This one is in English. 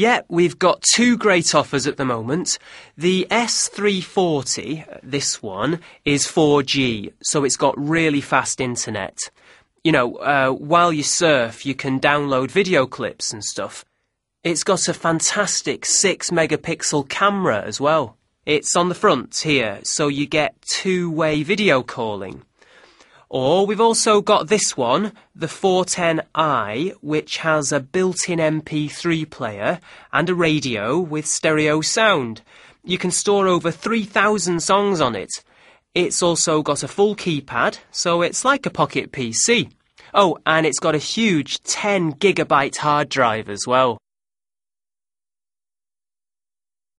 Yeah, we've got two great offers at the moment. The S340, this one, is 4G, so it's got really fast internet. You know, while you surf, you can download video clips and stuff. It's got a fantastic 6-megapixel camera as well. It's on the front here, so you get two-way video calling. Or we've also got this one, the 410i, which has a built-in MP3 player and a radio with stereo sound. You can store over 3,000 songs on it. It's also got a full keypad, so it's like a pocket PC. Oh, and it's got a huge 10 gigabyte hard drive as well.